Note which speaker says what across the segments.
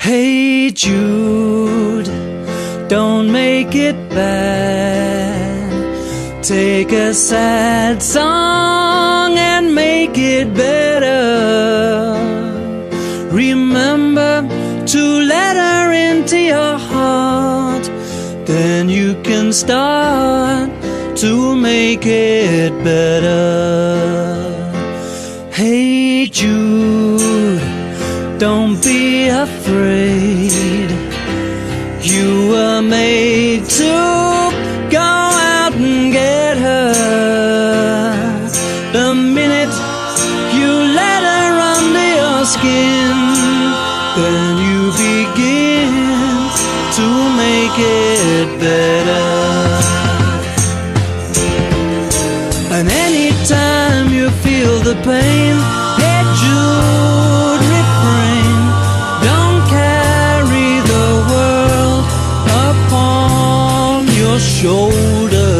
Speaker 1: Hey Jude, don't make it bad. Take a sad song and make it better. Remember to let her into your heart, then you can start to make it better. Hey Jude, don't be afraid. You were made to go out and get her. The minute you let her under your skin, then you begin to make it better. And anytime you feel the pain, hey Jude, refrain. Don't carry the world upon your shoulder.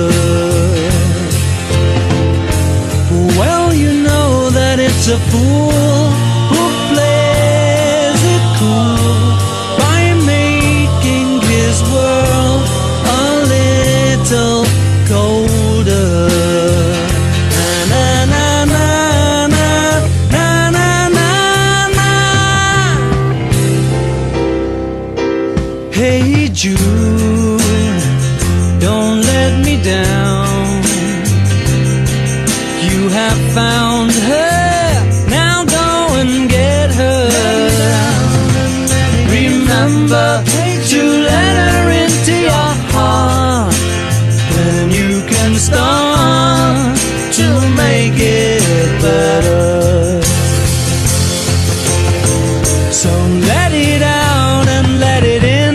Speaker 1: Well, you know that it's a fool who plays it cool by making his world a little colder. Hey Jude, don't let me down. You have found her, now go and get her. Remember to let her into your heart, then you can start to make it better. So let it out and let it in.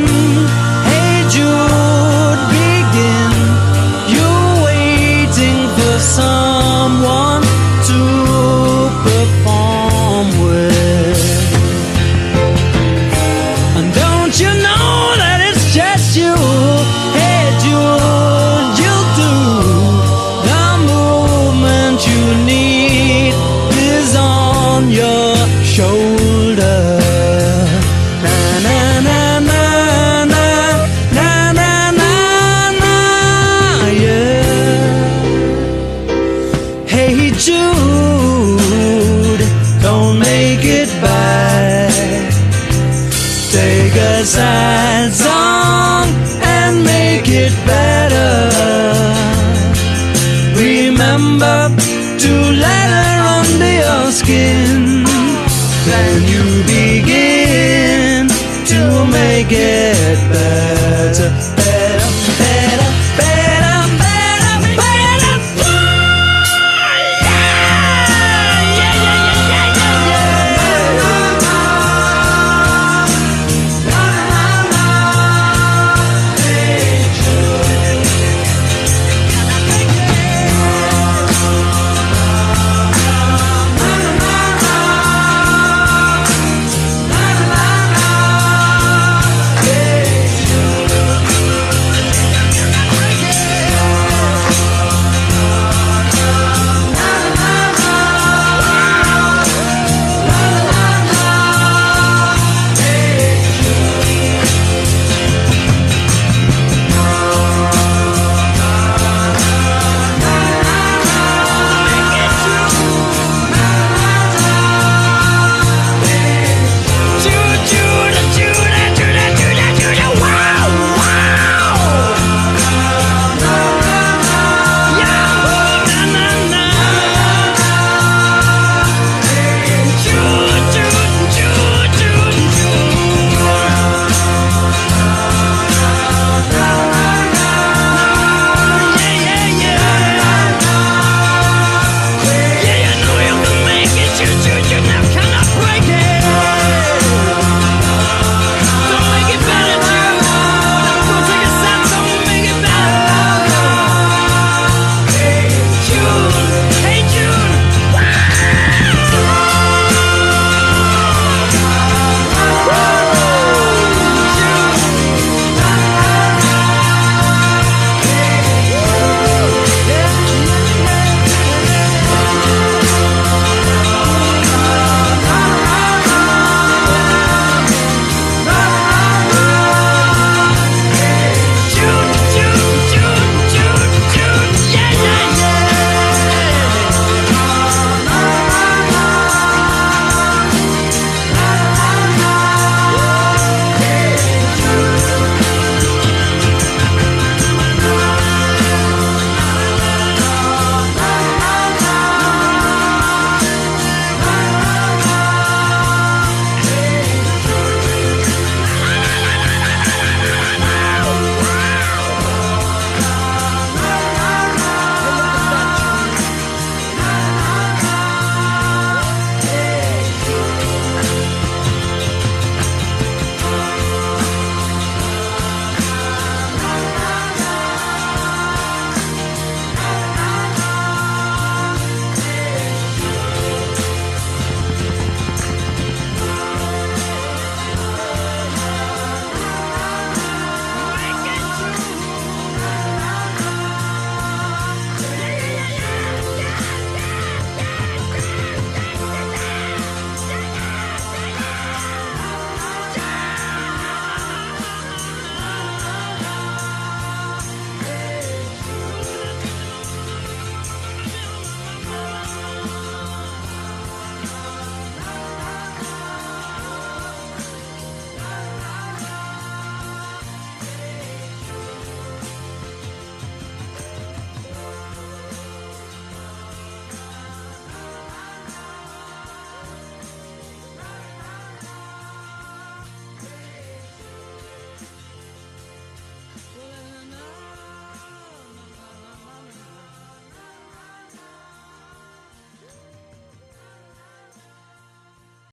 Speaker 1: Someone to perform with. And don't you know that it's just you? Hey Jude, you'll do. The movement you need is on your shoulder.